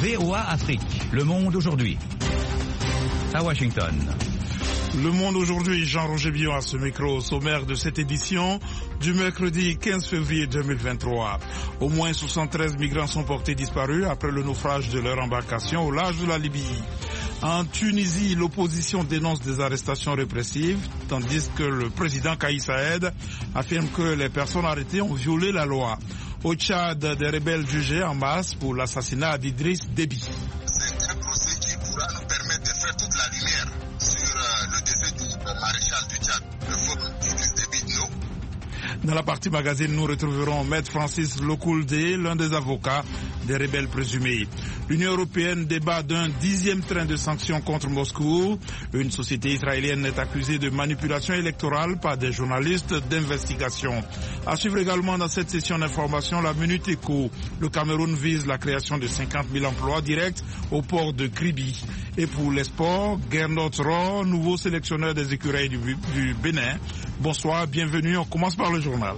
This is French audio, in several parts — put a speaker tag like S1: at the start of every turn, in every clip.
S1: VOA Afrique, Le Monde aujourd'hui. À Washington.
S2: Le Monde aujourd'hui, Jean-Roger Billon à ce micro, au sommaire de cette édition du mercredi 15 février 2023. Au moins 73 migrants sont portés disparus après le naufrage de leur embarcation au large de la Libye. En Tunisie, l'opposition dénonce des arrestations répressives, tandis que le président Kais Saied affirme que les personnes arrêtées ont violé la loi. Au Tchad, des rebelles jugés en masse pour l'assassinat d'Idriss Déby.
S3: C'est un procès qui pourra nous permettre de faire toute la lumière sur le décès du maréchal du Tchad, le feu Idriss Déby No.
S2: Dans la partie magazine, nous retrouverons Maître Francis Lokoulde, l'un des avocats des rebelles présumés. L'Union européenne débat d'un 10e train de sanctions contre Moscou. Une société israélienne est accusée de manipulation électorale par des journalistes d'investigation. À suivre également dans cette session d'information, la Minute Éco. Le Cameroun vise la création de 50 000 emplois directs au port de Kribi. Et pour les sports, Gernot Rohr, nouveau sélectionneur des écureuils du Bénin. Bonsoir, bienvenue. On commence par le journal.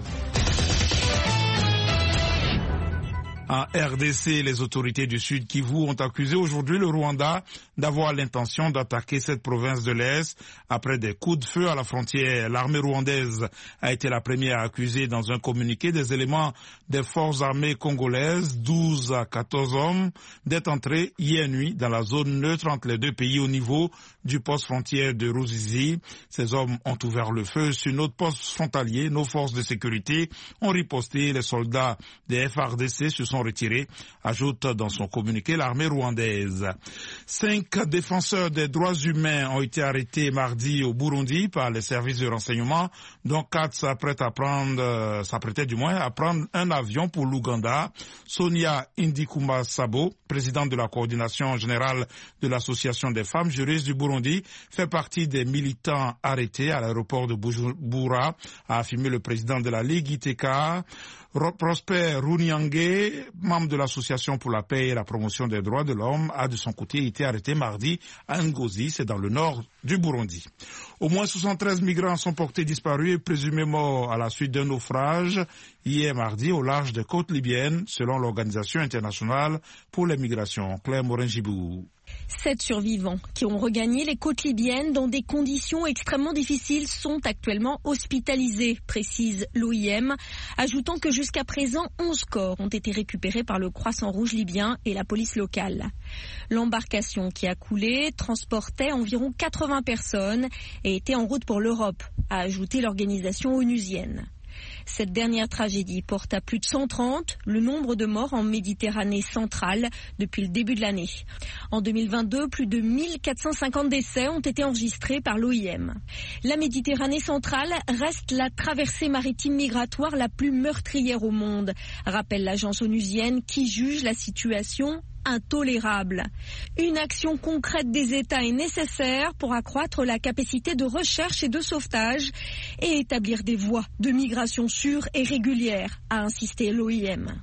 S2: En RDC, les autorités du Sud Kivu ont accusé aujourd'hui le Rwanda d'avoir l'intention d'attaquer cette province de l'Est après des coups de feu à la frontière. L'armée rwandaise a été la première à accuser dans un communiqué des éléments des forces armées congolaises, 12 à 14 hommes, d'être entrés hier nuit dans la zone neutre entre les deux pays au niveau du poste frontière de Ruzizi. Ces hommes ont ouvert le feu sur notre poste frontalier. Nos forces de sécurité ont riposté. Les soldats des FARDC se sont retirés, ajoute dans son communiqué l'armée rwandaise. 5 défenseurs des droits humains ont été arrêtés mardi au Burundi par les services de renseignement, dont 4 s'apprêtaient à prendre un avion pour l'Ouganda. Sonia Indikuma Sabo, présidente de la coordination générale de l'association des femmes juristes du Burundi, fait partie des militants arrêtés à l'aéroport de Bujumbura, a affirmé le président de la Ligue ITK. Prosper Runyange, membre de l'association pour la paix et la promotion des droits de l'homme, a de son côté été arrêté mardi à Ngozi, c'est dans le nord du Burundi. Au moins 73 migrants sont portés disparus et présumés morts à la suite d'un naufrage hier mardi au large des côtes libyennes, selon l'Organisation internationale pour les migrations. Claire Morin-Gibou.
S4: 7 survivants qui ont regagné les côtes libyennes dans des conditions extrêmement difficiles sont actuellement hospitalisés, précise l'OIM, ajoutant que jusqu'à présent 11 corps ont été récupérés par le Croissant-Rouge libyen et la police locale. L'embarcation qui a coulé transportait environ 80 personnes et était en route pour l'Europe, a ajouté l'organisation onusienne. Cette dernière tragédie porte à plus de 130 le nombre de morts en Méditerranée centrale depuis le début de l'année. En 2022, plus de 1450 décès ont été enregistrés par l'OIM. La Méditerranée centrale reste la traversée maritime migratoire la plus meurtrière au monde, rappelle l'agence onusienne qui juge la situation intolérable. Une action concrète des États est nécessaire pour accroître la capacité de recherche et de sauvetage et établir des voies de migration sûres et régulières, a insisté l'OIM.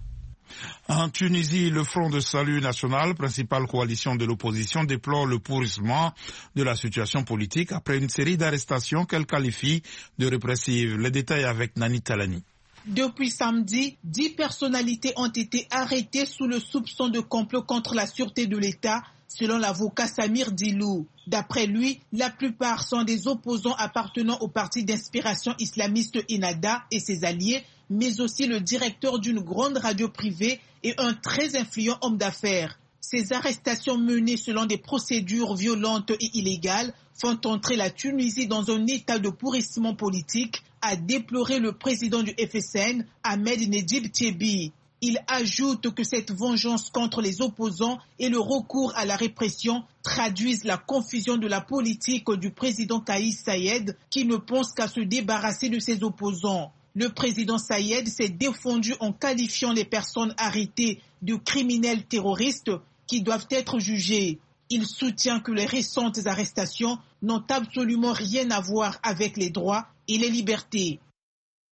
S2: En Tunisie, le Front de Salut National, principale coalition de l'opposition, déplore le pourrissement de la situation politique après une série d'arrestations qu'elle qualifie de répressives. Les détails avec Nani Talani.
S5: Depuis samedi, 10 personnalités ont été arrêtées sous le soupçon de complot contre la sûreté de l'État, selon l'avocat Samir Dilou. D'après lui, la plupart sont des opposants appartenant au parti d'inspiration islamiste Ennahda et ses alliés, mais aussi le directeur d'une grande radio privée et un très influent homme d'affaires. Ces arrestations menées selon des procédures violentes et illégales font entrer la Tunisie dans un état de pourrissement politique, a déploré le président du FSN, Ahmed Nedjib Tiebi. Il ajoute que cette vengeance contre les opposants et le recours à la répression traduisent la confusion de la politique du président Kais Saied qui ne pense qu'à se débarrasser de ses opposants. Le président Saied s'est défendu en qualifiant les personnes arrêtées de criminels terroristes qui doivent être jugés. Il soutient que les récentes arrestations n'ont absolument rien à voir avec les droits et les libertés.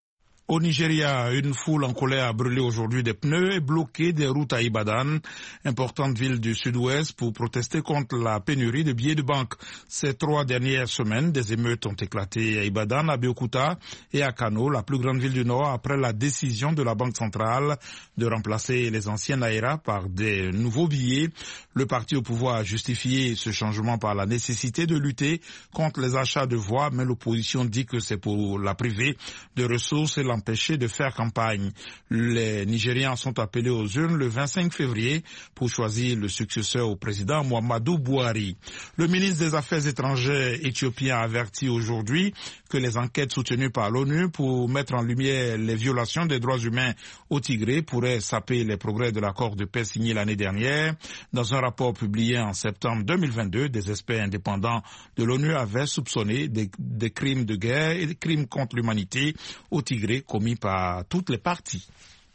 S2: Au Nigeria, une foule en colère a brûlé aujourd'hui des pneus et bloqué des routes à Ibadan, importante ville du sud-ouest, pour protester contre la pénurie de billets de banque. Ces 3 dernières semaines, des émeutes ont éclaté à Ibadan, à Abeokuta et à Kano, la plus grande ville du Nord, après la décision de la Banque centrale de remplacer les anciens Naira par des nouveaux billets. Le parti au pouvoir a justifié ce changement par la nécessité de lutter contre les achats de voix, mais l'opposition dit que c'est pour la priver de ressources et l'empêcher de faire campagne. Les Nigérians sont appelés aux urnes le 25 février pour choisir le successeur au président Muhammadu Buhari. Le ministre des Affaires étrangères éthiopien a averti aujourd'hui que les enquêtes soutenues par l'ONU pour mettre en lumière les violations des droits humains au Tigré pourraient saper les progrès de l'accord de paix signé l'année dernière. Dans un rapport publié en septembre 2022, des experts indépendants de l'ONU avaient soupçonné des crimes de guerre et des crimes contre l'humanité au Tigré commis par toutes les parties.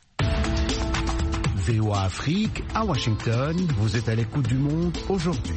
S6: VOA Afrique, à Washington, vous êtes à l'écoute du monde aujourd'hui.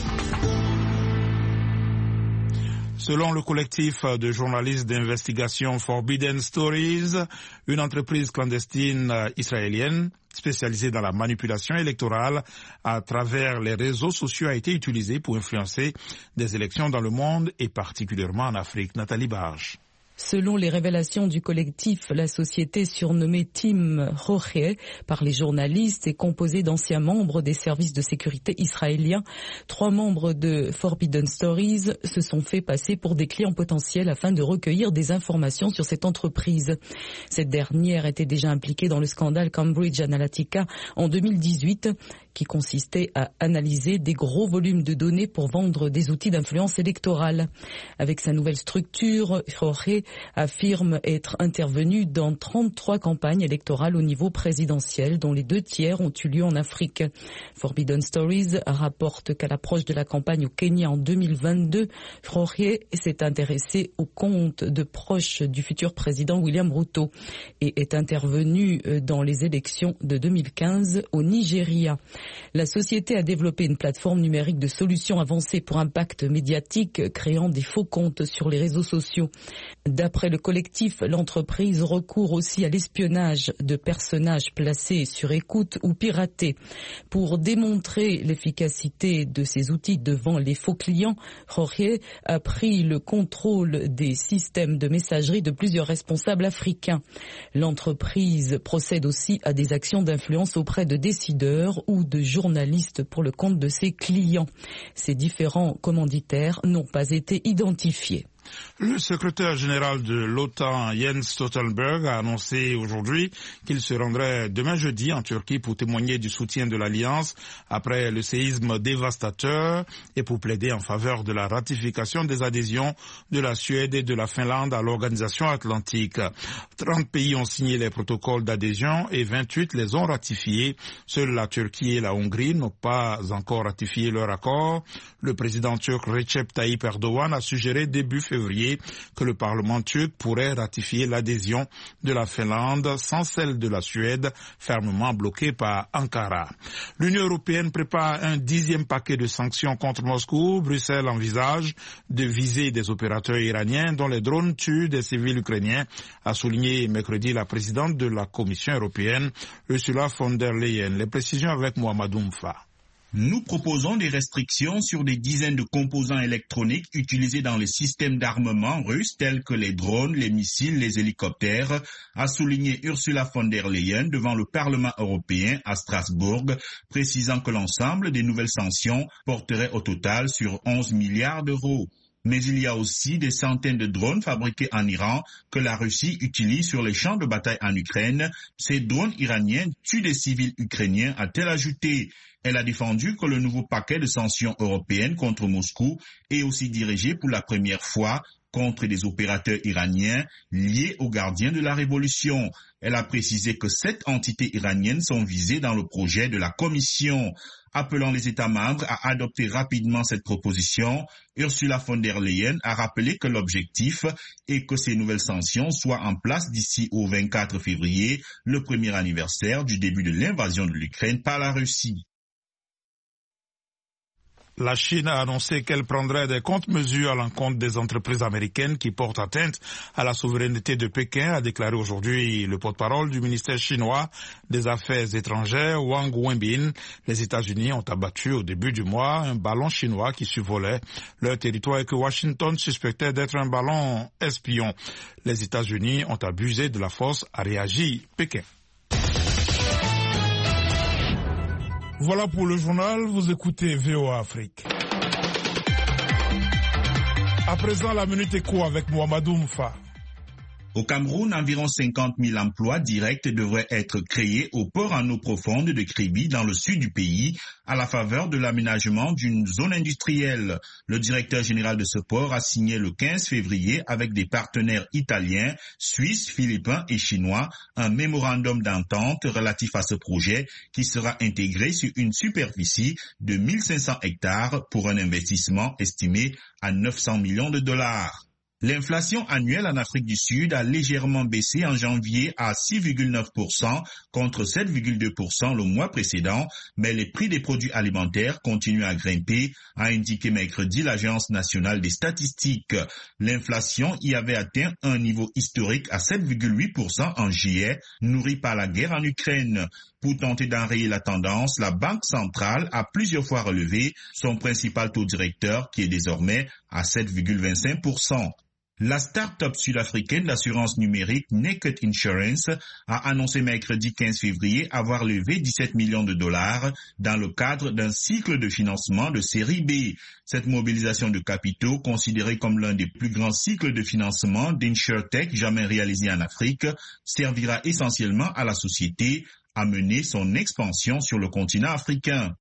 S2: Selon le collectif de journalistes d'investigation Forbidden Stories, une entreprise clandestine israélienne spécialisée dans la manipulation électorale à travers les réseaux sociaux a été utilisée pour influencer des élections dans le monde et particulièrement en Afrique. Nathalie Barge.
S7: Selon les révélations du collectif, la société surnommée Team Roche par les journalistes est composée d'anciens membres des services de sécurité israéliens. 3 membres de Forbidden Stories se sont fait passer pour des clients potentiels afin de recueillir des informations sur cette entreprise. Cette dernière était déjà impliquée dans le scandale Cambridge Analytica en 2018, qui consistait à analyser des gros volumes de données pour vendre des outils d'influence électorale. Avec sa nouvelle structure, Roche affirme être intervenu dans 33 campagnes électorales au niveau présidentiel, dont les 2 tiers ont eu lieu en Afrique. Forbidden Stories rapporte qu'à l'approche de la campagne au Kenya en 2022, Roche s'est intéressé aux comptes de proches du futur président William Ruto et est intervenu dans les élections de 2015 au Nigeria. La société a développé une plateforme numérique de solutions avancées pour impact médiatique, créant des faux comptes sur les réseaux sociaux. D'après le collectif, l'entreprise recourt aussi à l'espionnage de personnages placés sur écoute ou piratés. Pour démontrer l'efficacité de ces outils devant les faux clients, Roche a pris le contrôle des systèmes de messagerie de plusieurs responsables africains. L'entreprise procède aussi à des actions d'influence auprès de décideurs ou de journalistes pour le compte de ses clients. Ces différents commanditaires n'ont pas été identifiés.
S2: Le secrétaire général de l'OTAN, Jens Stoltenberg, a annoncé aujourd'hui qu'il se rendrait demain jeudi en Turquie pour témoigner du soutien de l'Alliance après le séisme dévastateur et pour plaider en faveur de la ratification des adhésions de la Suède et de la Finlande à l'Organisation Atlantique. 30 pays ont signé les protocoles d'adhésion et 28 les ont ratifiés. Seules la Turquie et la Hongrie n'ont pas encore ratifié leur accord. Le président turc Recep Tayyip Erdogan a suggéré début février que le Parlement turc pourrait ratifier l'adhésion de la Finlande sans celle de la Suède, fermement bloquée par Ankara. L'Union européenne prépare un 10e paquet de sanctions contre Moscou. Bruxelles envisage de viser des opérateurs iraniens dont les drones tuent des civils ukrainiens, a souligné mercredi la présidente de la Commission européenne, Ursula von der Leyen. Les précisions avec Mohamed Oumfa.
S8: Nous proposons des restrictions sur des dizaines de composants électroniques utilisés dans les systèmes d'armement russes tels que les drones, les missiles, les hélicoptères, a souligné Ursula von der Leyen devant le Parlement européen à Strasbourg, précisant que l'ensemble des nouvelles sanctions porterait au total sur 11 milliards d'euros. Mais il y a aussi des centaines de drones fabriqués en Iran que la Russie utilise sur les champs de bataille en Ukraine. Ces drones iraniens tuent des civils ukrainiens, a-t-elle ajouté. Elle a défendu que le nouveau paquet de sanctions européennes contre Moscou est aussi dirigé pour la première fois contre des opérateurs iraniens liés aux gardiens de la révolution. Elle a précisé que 7 entités iraniennes sont visées dans le projet de la Commission. Appelant les États membres à adopter rapidement cette proposition, Ursula von der Leyen a rappelé que l'objectif est que ces nouvelles sanctions soient en place d'ici au 24 février, le premier anniversaire du début de l'invasion de l'Ukraine par la Russie.
S2: La Chine a annoncé qu'elle prendrait des contre-mesures à l'encontre des entreprises américaines qui portent atteinte à la souveraineté de Pékin, a déclaré aujourd'hui le porte-parole du ministère chinois des Affaires étrangères, Wang Wenbin. Les États-Unis ont abattu au début du mois un ballon chinois qui survolait leur territoire et que Washington suspectait d'être un ballon espion. Les États-Unis ont abusé de la force, a réagi Pékin. Voilà pour le journal, vous écoutez VOA Afrique. À présent, la Minute Éco avec Mohamedou Moufa.
S8: Au Cameroun, environ 50 000 emplois directs devraient être créés au port en eau profonde de Kribi dans le sud du pays à la faveur de l'aménagement d'une zone industrielle. Le directeur général de ce port a signé le 15 février avec des partenaires italiens, suisses, philippins et chinois un mémorandum d'entente relatif à ce projet qui sera intégré sur une superficie de 1500 hectares pour un investissement estimé à 900 millions de dollars. L'inflation annuelle en Afrique du Sud a légèrement baissé en janvier à 6,9% contre 7,2% le mois précédent, mais les prix des produits alimentaires continuent à grimper, a indiqué mercredi l'Agence nationale des statistiques. L'inflation y avait atteint un niveau historique à 7,8% en juillet, nourri par la guerre en Ukraine. Pour tenter d'enrayer la tendance, la Banque centrale a plusieurs fois relevé son principal taux directeur qui est désormais à 7,25%. La start-up sud-africaine d'assurance numérique Naked Insurance a annoncé mercredi 15 février avoir levé 17 millions de dollars dans le cadre d'un cycle de financement de série B. Cette mobilisation de capitaux, considérée comme l'un des plus grands cycles de financement d'InsurTech jamais réalisés en Afrique, servira essentiellement à la société à mener son expansion sur le continent africain.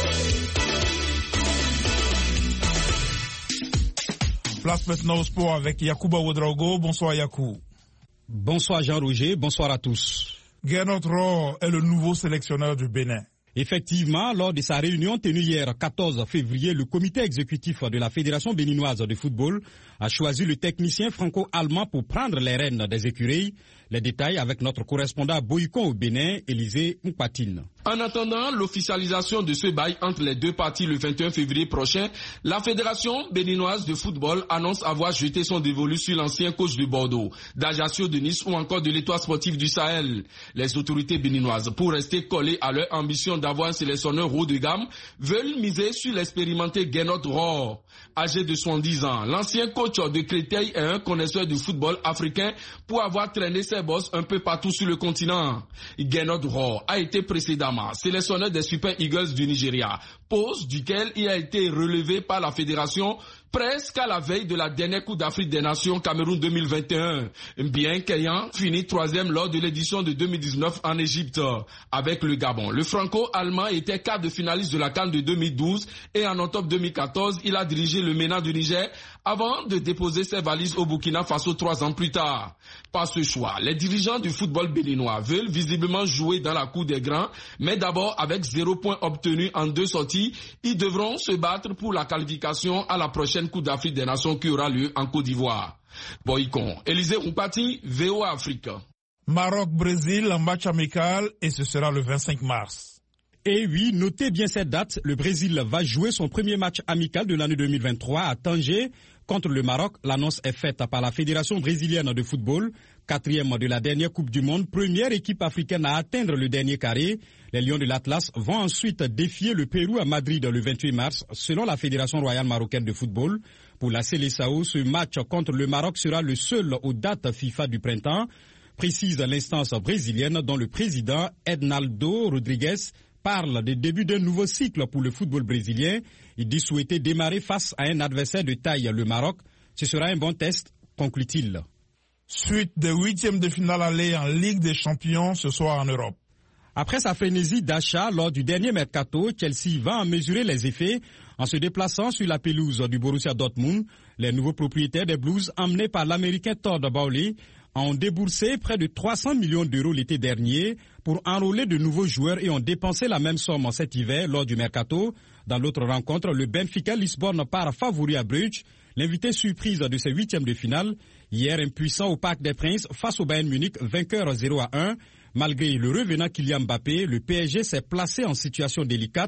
S2: Place maintenant au sport avec Yacouba Ouedraogo. Bonsoir Yakou.
S9: Bonsoir Jean-Roger, bonsoir à tous.
S2: Gernot Rohr est le nouveau sélectionneur du Bénin.
S9: Effectivement, lors de sa réunion tenue hier 14 février, le comité exécutif de la Fédération béninoise de football a choisi le technicien franco-allemand pour prendre les rênes des écuries. Les détails avec notre correspondant Boycon au Bénin, Élisée Mpatine.
S10: En attendant l'officialisation de ce bail entre les deux parties le 21 février prochain, la Fédération béninoise de football annonce avoir jeté son dévolu sur l'ancien coach de Bordeaux, d'Ajaccio de Nice ou encore de l'Étoile sportive du Sahel. Les autorités béninoises, pour rester collées à leur ambition d'avoir un sélectionneur haut de gamme, veulent miser sur l'expérimenté Gernot Rohr. Âgé de 70 ans, l'ancien coach de Créteil est un connaisseur du football africain pour avoir traîné ses bosses un peu partout sur le continent. Gernot Rohr a été précédemment sélectionneur des Super Eagles du Nigeria, poste duquel il a été relevé par la fédération presque à la veille de la dernière Coupe d'Afrique des Nations Cameroun 2021, bien qu'ayant fini 3e lors de l'édition de 2019 en Égypte avec le Gabon. Le franco-allemand était quart de finaliste de la CAN de 2012 et en octobre 2014, il a dirigé le MENA du Niger avant de déposer ses valises au Burkina Faso 3 ans plus tard. Par ce choix, les dirigeants du football béninois veulent visiblement jouer dans la cour des grands, mais d'abord avec 0 point obtenu en 2 sorties, ils devront se battre pour la qualification à la prochaine Coupe d'Afrique des Nations qui aura lieu en Côte d'Ivoire. Boycon, Élisée Oupati, VOA Afrique.
S2: Maroc-Brésil, un match amical et ce sera le 25 mars.
S9: Et oui, notez bien cette date, le Brésil va jouer son premier match amical de l'année 2023 à Tanger contre le Maroc. L'annonce est faite par la Fédération brésilienne de football, 4e de la dernière Coupe du Monde, première équipe africaine à atteindre le dernier carré. Les Lions de l'Atlas vont ensuite défier le Pérou à Madrid le 28 mars, selon la Fédération royale marocaine de football. Pour la Seleção, ce match contre le Maroc sera le seul aux dates FIFA du printemps, précise l'instance brésilienne dont le président Ednaldo Rodrigues parle des débuts d'un nouveau cycle pour le football brésilien. Il dit souhaiter démarrer face à un adversaire de taille, le Maroc. Ce sera un bon test, conclut-il.
S2: Suite des 8e de finale aller en Ligue des Champions ce soir en Europe.
S9: Après sa frénésie d'achat lors du dernier mercato, Chelsea va en mesurer les effets en se déplaçant sur la pelouse du Borussia Dortmund. Les nouveaux propriétaires des Blues, emmenés par l'Américain Todd Bowley, ont déboursé près de 300 millions d'euros l'été dernier pour enrôler de nouveaux joueurs et ont dépensé la même somme cet hiver lors du mercato. Dans l'autre rencontre, le Benfica Lisbonne part favori à Bruges, l'invité surprise de ses 8e de finale. Hier, impuissant au Parc des Princes face au Bayern Munich, vainqueur 0-1. Malgré le revenant Kylian Mbappé, le PSG s'est placé en situation délicate.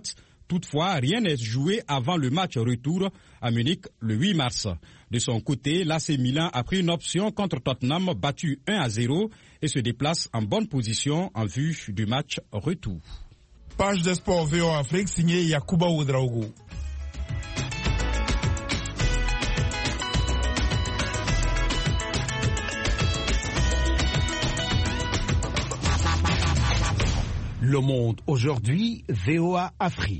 S9: Toutefois, rien n'est joué avant le match retour à Munich le 8 mars. De son côté, l'AC Milan a pris une option contre Tottenham, battu 1-0 et se déplace en bonne position en vue du match retour.
S2: Page des sports VOA Afrique signée Yacouba Ouedraogo.
S6: Le Monde aujourd'hui, VOA Afrique.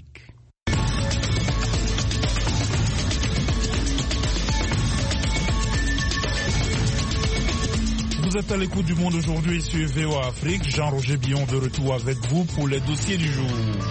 S2: Vous êtes à l'écoute du Monde aujourd'hui sur VOA Afrique. Jean-Roger Billon de retour avec vous pour les dossiers du jour.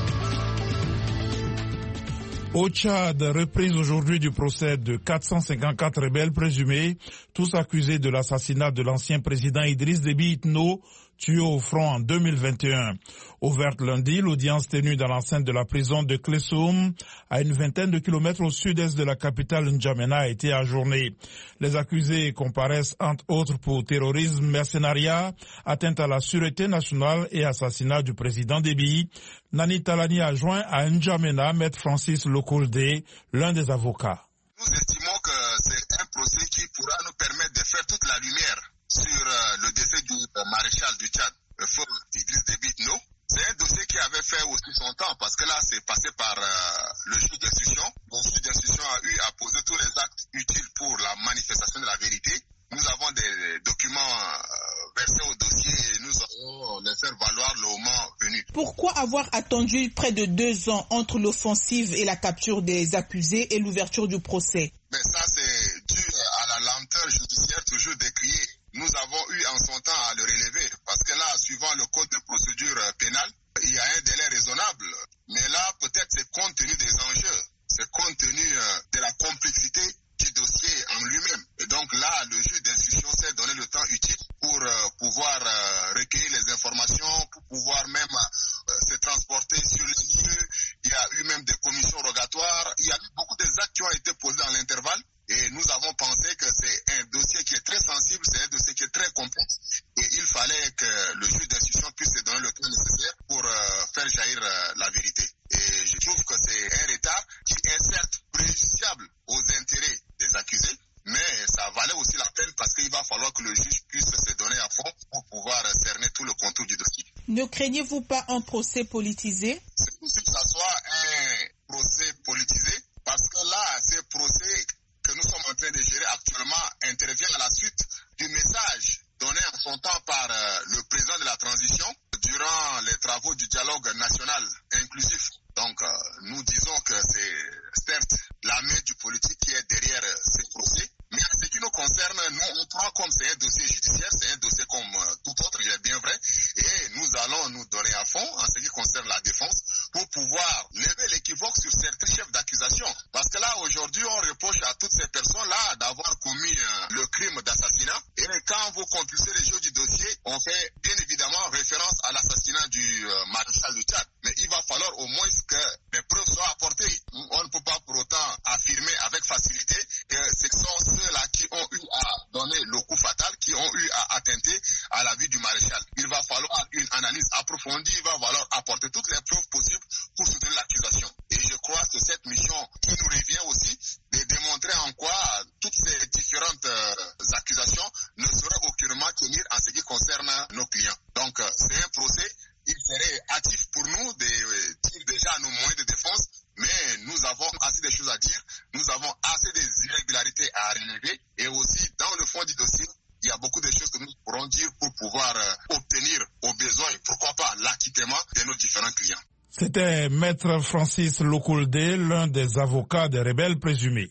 S2: Au Tchad, reprise aujourd'hui du procès de 454 rebelles présumés, tous accusés de l'assassinat de l'ancien président Idriss Déby Itno, tué au front en 2021. Ouverte lundi, l'audience tenue dans l'enceinte de la prison de Klessoum, à une vingtaine de kilomètres au sud-est de la capitale N'Djamena, a été ajournée. Les accusés comparaissent entre autres pour terrorisme, mercenariat, atteinte à la sûreté nationale et assassinat du président Déby. Nani Talani a joint à N'Djamena Maître Francis Lokolde, l'un des avocats.
S3: Nous estimons que c'est un procès qui pourra nous permettre de faire toute la lumière sur le décès du maréchal du Tchad, le feu Idriss Déby Itno. C'est un dossier qui avait fait aussi son temps parce que là, c'est passé par le juge d'instruction. Le juge d'instruction a eu à poser tous les actes utiles pour la manifestation de la vérité. Nous avons des documents versés au dossier et nous allons les faire valoir le moment venu.
S5: Pourquoi avoir attendu près de 2 ans entre l'offensive et la capture des accusés et l'ouverture du procès?
S3: Mais ça, c'est dû à la lenteur judiciaire toujours décriée. Nous avons eu en son temps à le relever parce que là, suivant le code de procédure pénale, il y a un délai raisonnable. Mais là, peut-être c'est compte tenu des enjeux, c'est compte tenu de la complexité du dossier en lui-même. Et donc là, le juge d'instruction s'est donné le temps utile pour pouvoir recueillir les informations, pour pouvoir même se transporter sur les lieux. Il y a eu même des commissions rogatoires. Il y a eu beaucoup d'actes qui ont été posés dans l'intervalle. Et nous avons pensé que c'est un dossier qui est très sensible, c'est un dossier qui est très complexe. Et il fallait que le juge d'instruction puisse se donner le temps nécessaire pour faire jaillir la vérité. Et je trouve que c'est un retard qui est certes préjudiciable aux intérêts des accusés, mais ça valait aussi la peine parce qu'il va falloir que le juge puisse se donner à fond pour pouvoir cerner tout le contour du dossier.
S5: Ne craignez-vous pas un procès politisé?
S3: C'est possible que ça soit un procès politisé parce que là, ces procès que nous sommes en train de gérer actuellement intervient à la suite du message donné en son temps par le président de la transition durant les travaux du dialogue national inclusif. Donc, nous disons que c'est certes la main du politique qui est derrière ces procès, mais en ce qui nous concerne, nous, on prend comme c'est un dossier judiciaire, c'est un dossier comme tout autre, il est bien vrai, et nous allons nous donner à fond en ce qui concerne la défense pour pouvoir lever l'équivoque sur certains chefs d'accusation. Parce que là, aujourd'hui, on reproche à toutes ces personnes-là d'avoir commis le crime d'assassinat. Et quand vous compulsez les jeux du dossier, on fait bien évidemment référence à l'assassinat du maréchal du Tchad. Mais il va falloir au moins que les preuves soient apportées. On ne peut pas pour autant affirmer avec facilité que ce sont ceux-là qui ont eu à donner le coup fatal, qui ont eu à attenter à la vie du maréchal. Il va falloir une analyse approfondie, il va falloir apporter toutes les preuves possibles pour soutenir l'accusation. Et je crois que cette mission qui nous revient aussi de démontrer en quoi toutes ces différentes accusations ne sauraient aucunement tenir en ce qui concerne nos clients. Donc c'est un procès, il serait hâtif pour nous de dire déjà nos moyens de défense, mais nous avons assez de choses à dire, nous avons assez des irrégularités à relever et aussi dans le fond du dossier, il y a beaucoup de choses que nous pourrons dire pour pouvoir obtenir au besoin, pourquoi pas l'acquittement de nos différents clients.
S2: C'était Maître Francis Lokolde, l'un des avocats des rebelles présumés.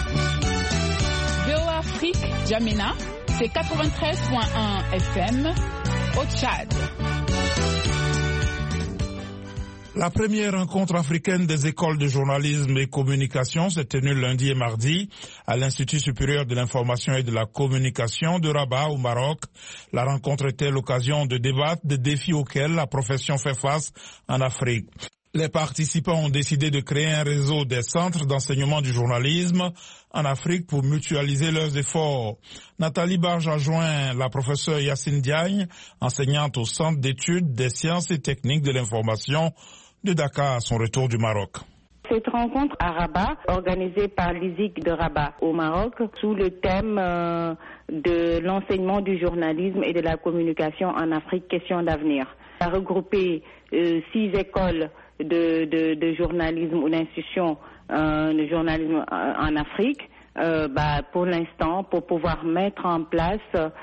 S11: VOA Afrique, N'Djamena, c'est 93.1 FM au Tchad.
S2: La première rencontre africaine des écoles de journalisme et communication s'est tenue lundi et mardi à l'Institut supérieur de l'information et de la communication de Rabat au Maroc. La rencontre était l'occasion de débattre des défis auxquels la profession fait face en Afrique. Les participants ont décidé de créer un réseau des centres d'enseignement du journalisme en Afrique pour mutualiser leurs efforts. Nathalie Barge a joint la professeure Yacine Diagne, enseignante au Centre d'études des sciences et techniques de l'information de Dakar à son retour du Maroc.
S12: Cette rencontre à Rabat, organisée par l'ISIC de Rabat au Maroc, sous le thème de l'enseignement du journalisme et de la communication en Afrique, question d'avenir, a regroupé 6 écoles de journalisme ou d'institutions de journalisme en Afrique, pour l'instant, pour pouvoir mettre en place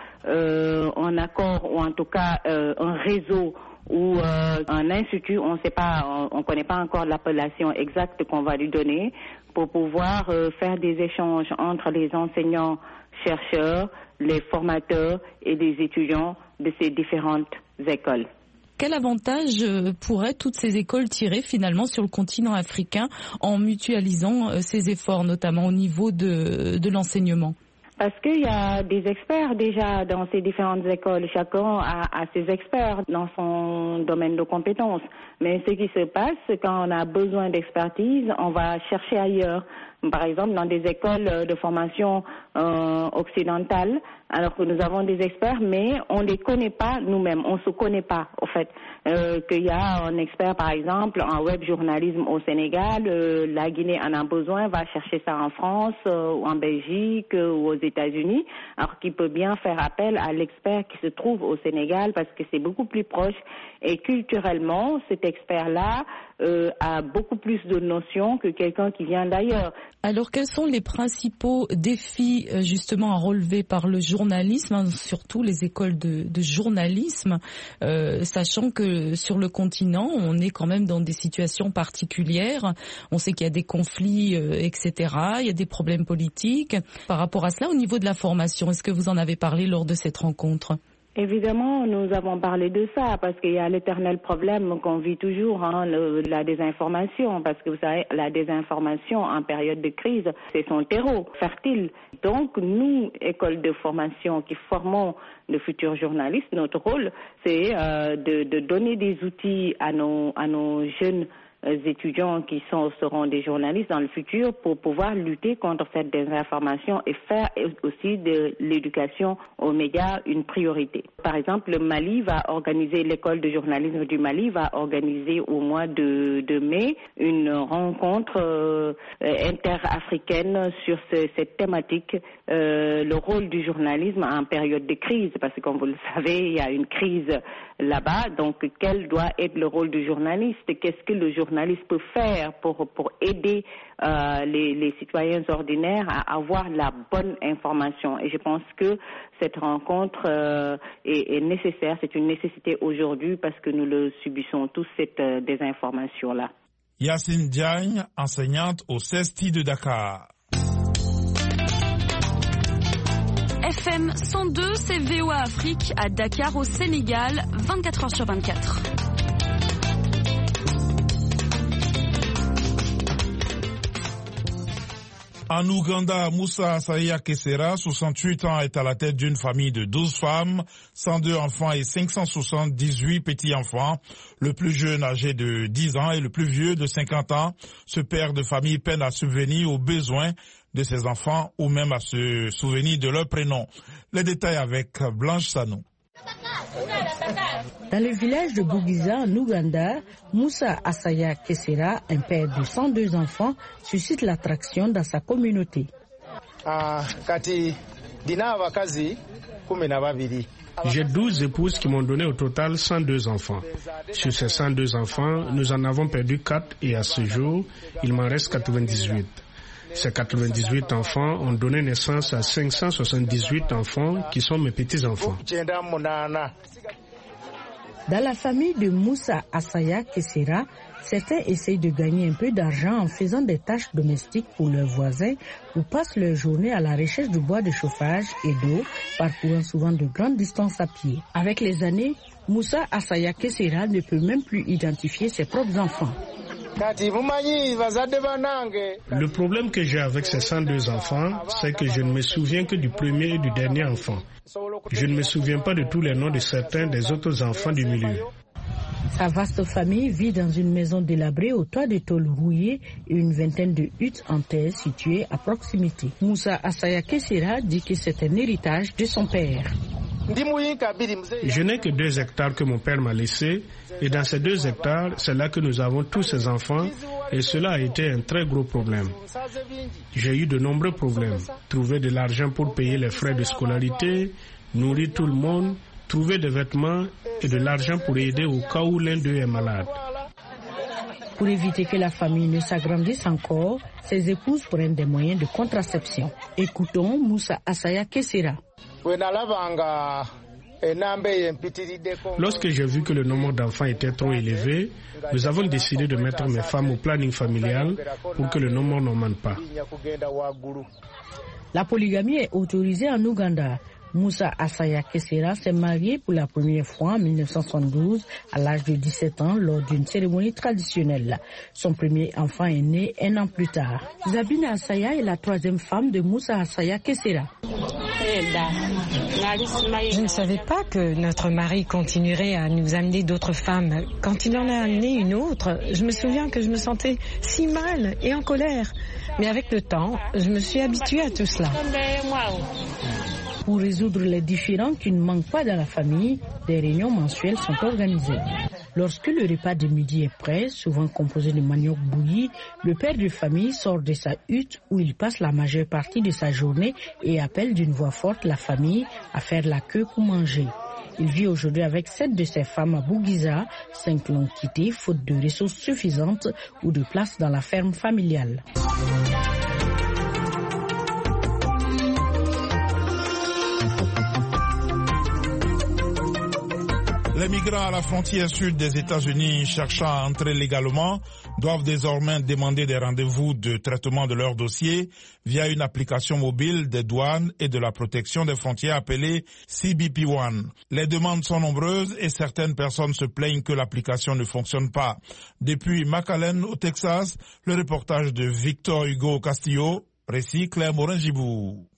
S12: un accord ou en tout cas un réseau ou un institut, on ne connaît pas encore l'appellation exacte qu'on va lui donner, pour pouvoir faire des échanges entre les enseignants, chercheurs, les formateurs et les étudiants de ces différentes écoles.
S7: Quel avantage pourraient toutes ces écoles tirer finalement sur le continent africain en mutualisant ces efforts, notamment au niveau de l'enseignement ?
S12: Parce qu'il y a des experts déjà dans ces différentes écoles. Chacun a ses experts dans son domaine de compétences. Mais ce qui se passe, quand on a besoin d'expertise, on va chercher ailleurs. Par exemple, dans des écoles de formation occidentale, alors que nous avons des experts, mais on ne les connaît pas nous-mêmes, on ne se connaît pas, au fait. Qu'il y a un expert, par exemple, en web journalisme au Sénégal, la Guinée en a besoin, va chercher ça en France, ou en Belgique, ou aux États-Unis, alors qu'il peut bien faire appel à l'expert qui se trouve au Sénégal, parce que c'est beaucoup plus proche, et culturellement, cet expert-là a beaucoup plus de notions que quelqu'un qui vient d'ailleurs.
S7: Alors, quels sont les principaux défis justement à relever par le journalisme, surtout les écoles de journalisme, sachant que sur le continent, on est quand même dans des situations particulières. On sait qu'il y a des conflits, etc. Il y a des problèmes politiques. Par rapport à cela, au niveau de la formation, est-ce que vous en avez parlé lors de cette rencontre ?
S12: Évidemment, nous avons parlé de ça parce qu'il y a l'éternel problème qu'on vit toujours, la désinformation, parce que vous savez, la désinformation en période de crise, c'est son terreau fertile. Donc, nous, écoles de formation qui formons de futurs journalistes, notre rôle, c'est de donner des outils à nos jeunes étudiants qui seront des journalistes dans le futur pour pouvoir lutter contre cette désinformation et faire aussi de l'éducation aux médias une priorité. Par exemple, le Mali va organiser, l'école de journalisme du Mali va organiser au mois de mai une rencontre interafricaine sur cette thématique, le rôle du journalisme en période de crise, parce que comme vous le savez, il y a une crise là-bas, donc quel doit être le rôle du journaliste, qu'est-ce que le journaliste peut faire pour aider les citoyens ordinaires à avoir la bonne information. Et je pense que cette rencontre est nécessaire, c'est une nécessité aujourd'hui parce que nous le subissons tous, cette désinformation-là.
S2: Yacine Diagne, enseignante au CESTI de Dakar.
S13: FM 102, c'est VOA Afrique à Dakar au Sénégal, 24h sur 24.
S2: En Ouganda, Moussa Assaya Kessera, 68 ans, est à la tête d'une famille de 12 femmes, 102 enfants et 578 petits-enfants. Le plus jeune âgé de 10 ans et le plus vieux de 50 ans. Ce père de famille peine à subvenir aux besoins de ses enfants ou même à se souvenir de leur prénom. Les détails avec Blanche Sanou.
S14: Dans le village de Bugiza, en Ouganda, Moussa Assaya Kessera, un père de 102 enfants, suscite l'attraction dans sa communauté.
S15: J'ai 12 épouses qui m'ont donné au total 102 enfants. Sur ces 102 enfants, nous en avons perdu 4 et à ce jour, il m'en reste 98. Ces 98 enfants ont donné naissance à 578 enfants qui sont mes petits-enfants.
S14: Dans la famille de Moussa Assaya Kessera, certains essayent de gagner un peu d'argent en faisant des tâches domestiques pour leurs voisins ou passent leur journée à la recherche de bois de chauffage et d'eau, parcourant souvent de grandes distances à pied. Avec les années, Moussa Assaya Kessera ne peut même plus identifier ses propres enfants.
S15: Le problème que j'ai avec ces 102 enfants, c'est que je ne me souviens que du premier et du dernier enfant. Je ne me souviens pas de tous les noms de certains des autres enfants du milieu.
S14: Sa vaste famille vit dans une maison délabrée au toit de tôles rouillées et une vingtaine de huttes en terre situées à proximité. Moussa Assaya Kessera dit que c'est un héritage de son père.
S15: Je n'ai que 2 hectares que mon père m'a laissés et dans ces 2 hectares, c'est là que nous avons tous ces enfants et cela a été un très gros problème. J'ai eu de nombreux problèmes. Trouver de l'argent pour payer les frais de scolarité, nourrir tout le monde, trouver des vêtements et de l'argent pour aider au cas où l'un d'eux est malade.
S14: Pour éviter que la famille ne s'agrandisse encore, ses épouses prennent des moyens de contraception. Écoutons Moussa Assaya Kessera.
S15: Lorsque j'ai vu que le nombre d'enfants était trop élevé, nous avons décidé de mettre mes femmes au planning familial pour que le nombre n'augmente pas.
S14: La polygamie est autorisée en Ouganda. Moussa Assaya Kessera s'est marié pour la première fois en 1972 à l'âge de 17 ans lors d'une cérémonie traditionnelle. Son premier enfant est né 1 an plus tard. Zabina Assaya est la 3e femme de Moussa Assaya Kessera.
S16: Je ne savais pas que notre mari continuerait à nous amener d'autres femmes. Quand il en a amené une autre, je me souviens que je me sentais si mal et en colère. Mais avec le temps, je me suis habituée à tout cela.
S14: Pour résoudre les différends qui ne manquent pas dans la famille, des réunions mensuelles sont organisées. Lorsque le repas de midi est prêt, souvent composé de manioc bouilli, le père de famille sort de sa hutte où il passe la majeure partie de sa journée et appelle d'une voix forte la famille à faire la queue pour manger. Il vit aujourd'hui avec 7 de ses femmes à Bougiza, 5 l'ont quitté faute de ressources suffisantes ou de place dans la ferme familiale.
S2: Les migrants à la frontière sud des États-Unis cherchant à entrer légalement doivent désormais demander des rendez-vous de traitement de leur dossier via une application mobile des douanes et de la protection des frontières appelée CBP One. Les demandes sont nombreuses et certaines personnes se plaignent que l'application ne fonctionne pas. Depuis McAllen au Texas, le reportage de Victor Hugo Castillo, récit Claire Morin-Gibou.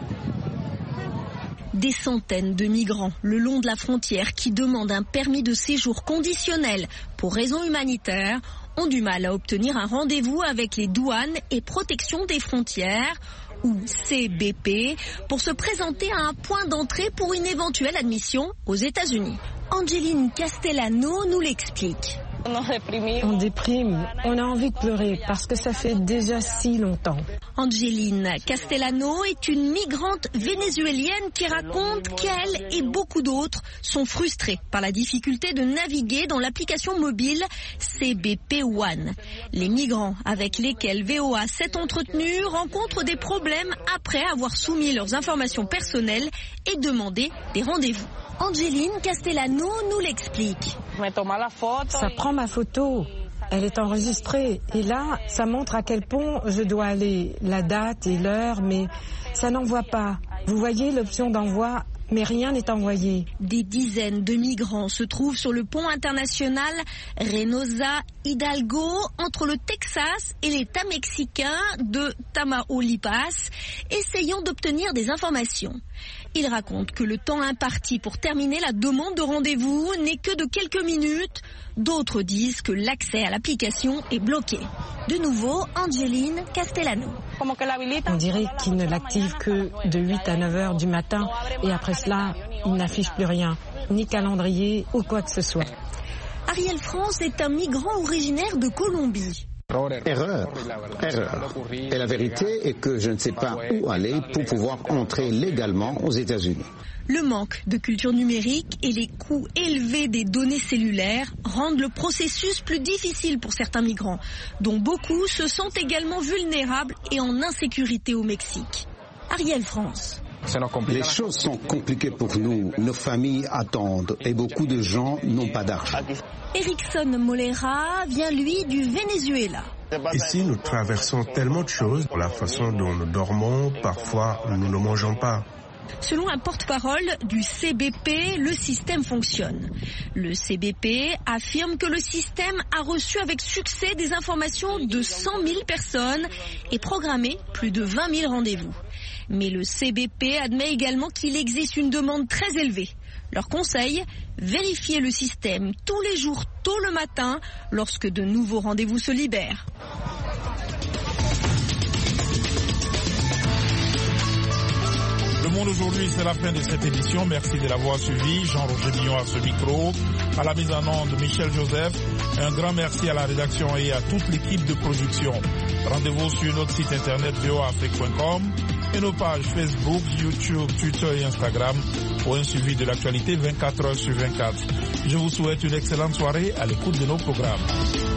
S4: Des centaines de migrants le long de la frontière qui demandent un permis de séjour conditionnel pour raisons humanitaires ont du mal à obtenir un rendez-vous avec les douanes et protection des frontières ou CBP pour se présenter à un point d'entrée pour une éventuelle admission aux États-Unis. Angeline Castellano nous l'explique.
S16: On déprime, on a envie de pleurer parce que ça fait déjà si longtemps.
S4: Angeline Castellano est une migrante vénézuélienne qui raconte qu'elle et beaucoup d'autres sont frustrés par la difficulté de naviguer dans l'application mobile CBP One. Les migrants avec lesquels VOA s'est entretenu rencontrent des problèmes après avoir soumis leurs informations personnelles et demandé des rendez-vous. Angeline Castellano nous l'explique.
S16: Ça prend ma photo, elle est enregistrée et là, ça montre à quel pont je dois aller, la date et l'heure, mais ça n'envoie pas. Vous voyez l'option d'envoi, mais rien n'est envoyé.
S4: Des dizaines de migrants se trouvent sur le pont international Reynosa Hidalgo entre le Texas et l'État mexicain de Tamaulipas, essayant d'obtenir des informations. Ils racontent que le temps imparti pour terminer la demande de rendez-vous n'est que de quelques minutes. D'autres disent que l'accès à l'application est bloqué. De nouveau, Angeline Castellano.
S16: On dirait qu'il ne l'active que de 8 à 9 heures du matin et après cela, il n'affiche plus rien, ni calendrier ou quoi que ce soit.
S4: Ariel France est un migrant originaire de Colombie.
S17: Erreur. Et la vérité est que je ne sais pas où aller pour pouvoir entrer légalement aux États-Unis.
S4: Le manque de culture numérique et les coûts élevés des données cellulaires rendent le processus plus difficile pour certains migrants, dont beaucoup se sentent également vulnérables et en insécurité au Mexique. Ariel France.
S17: Les choses sont compliquées pour nous. Nos familles attendent et beaucoup de gens n'ont pas d'argent.
S4: Erickson Molera vient lui du Venezuela.
S18: Ici, nous traversons tellement de choses. La façon dont nous dormons, parfois nous ne mangeons pas.
S4: Selon un porte-parole du CBP, le système fonctionne. Le CBP affirme que le système a reçu avec succès des informations de 100 000 personnes et programmé plus de 20 000 rendez-vous. Mais le CBP admet également qu'il existe une demande très élevée. Leur conseil, vérifier le système tous les jours tôt le matin lorsque de nouveaux rendez-vous se libèrent.
S2: Le Monde aujourd'hui, c'est la fin de cette édition. Merci de l'avoir suivi. Jean-Roger Billon à ce micro. À la mise en onde, Michel Joseph. Un grand merci à la rédaction et à toute l'équipe de production. Rendez-vous sur notre site internet voafrique.com et nos pages Facebook, YouTube, Twitter et Instagram pour un suivi de l'actualité 24 heures sur 24. Je vous souhaite une excellente soirée à l'écoute de nos programmes.